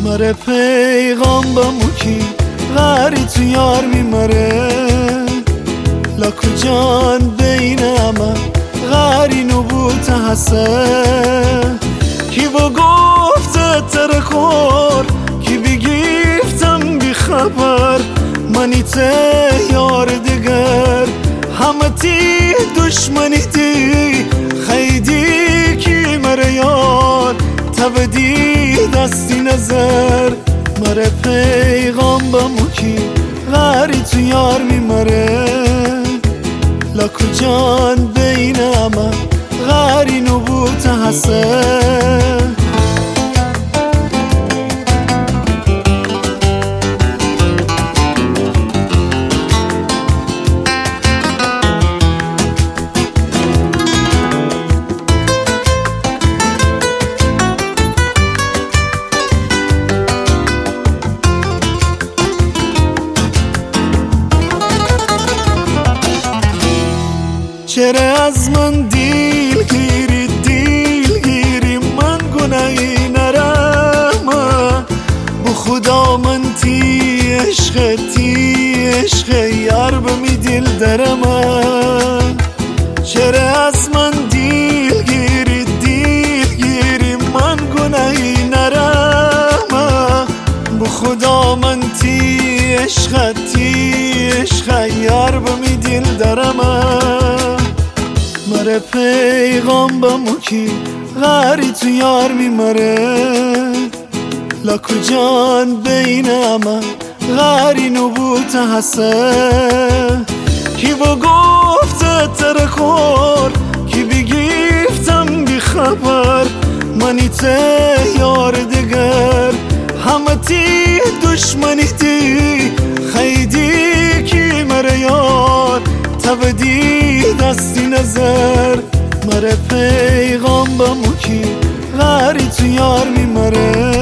مره پیغام بمو کی غری تو یار میمره لاکو جان بین اما غری نبوت هسته کی با گفت تر خور کی بگیفتم بی خبر منی ته یار دیگر همه تی دشمنی دی خیدی کی مره یار تبدی دستی نظر مره پیغام بمو کی غری تو یار میمره لاکو جان بین اما غری نبوت هسته چرا از من دیل گیری من گناهی نرم بو خدا من تی عشق یار بمی دل درم چرا از من دیل گیری من گناهی نرم بو خدا من تی عشق یار بمی دل درم مره پیغام بمو کی غری تو یار میمره لاکو جان بین اما غری نبوت هسته کی با گفت تر خور کی بگیفتم بی خبر منی ته یار دیگر همه تی دشمنی دی خیدی کی مره یار تبدی دستی نظر مره پیغام بمو کی غری تو یار میمره